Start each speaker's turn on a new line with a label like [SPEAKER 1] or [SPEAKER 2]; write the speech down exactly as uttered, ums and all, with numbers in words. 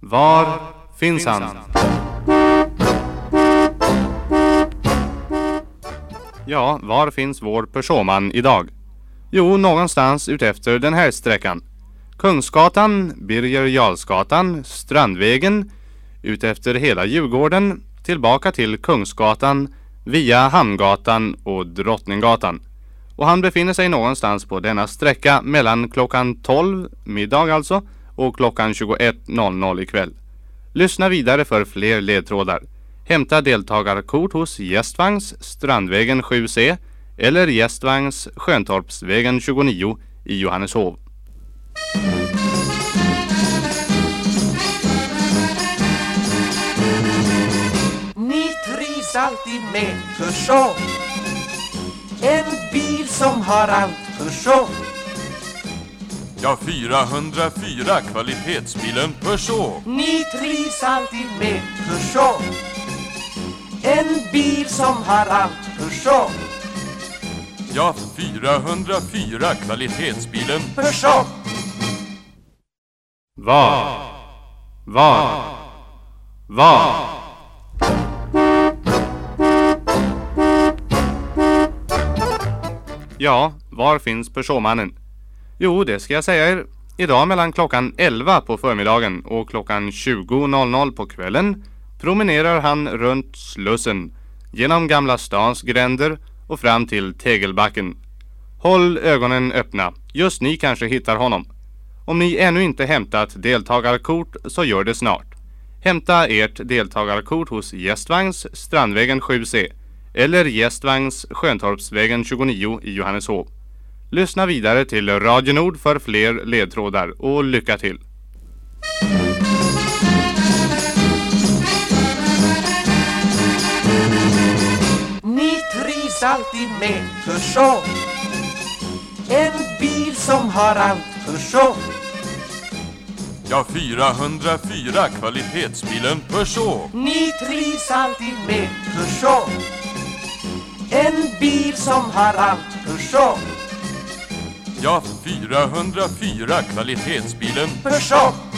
[SPEAKER 1] Var finns han? Ja, var finns vår Peugeotman idag? Jo, någonstans utefter den här sträckan. Kungsgatan, Birger Jarlsgatan, Strandvägen, utefter hela Djurgården, tillbaka till Kungsgatan, via Hamngatan och Drottninggatan. Och han befinner sig någonstans på denna sträcka mellan klockan tolv, middag alltså, och klockan tjugoett noll noll ikväll. Lyssna vidare för fler ledtrådar. Hämta deltagarkort hos Gästvagns, Strandvägen sju C eller Gästvagns, Sköntorpsvägen tjugonio i Johanneshov.
[SPEAKER 2] Ni trivs alltid med Peugeot, en bil som har allt Peugeot.
[SPEAKER 3] Ja, fyrahundrafyra, kvalitetsbilen Peugeot.
[SPEAKER 2] Ni trivs alltid med Peugeot, en bil som har allt Peugeot.
[SPEAKER 3] Ja, fyrahundrafyra, kvalitetsbilen
[SPEAKER 2] Peugeot.
[SPEAKER 1] Var? Var? Var? Ja, var finns Peugeotmannen? Jo, det ska jag säga er. Idag mellan klockan elva på förmiddagen och klockan tjugo noll noll på kvällen promenerar han runt Slussen, genom Gamla stans gränder och fram till Tegelbacken. Håll ögonen öppna, just ni kanske hittar honom. Om ni ännu inte hämtat deltagarkort så gör det snart. Hämta ert deltagarkort hos Gästvagns, Strandvägen sju C eller Gästvagns, Sköntorpsvägen tjugonio i Johanneshov. Lyssna vidare till Radio Nord för fler ledtrådar och lycka till!
[SPEAKER 2] Ni trivs alltid med Peugeot, en bil som har allt Peugeot.
[SPEAKER 3] Ja, fyrahundrafyra, kvalitetsbilen Peugeot.
[SPEAKER 2] Ni trivs alltid med Peugeot, en bil som har allt Peugeot.
[SPEAKER 3] Ja, fyrahundrafyra, kvalitetsbilen
[SPEAKER 2] Peugeot.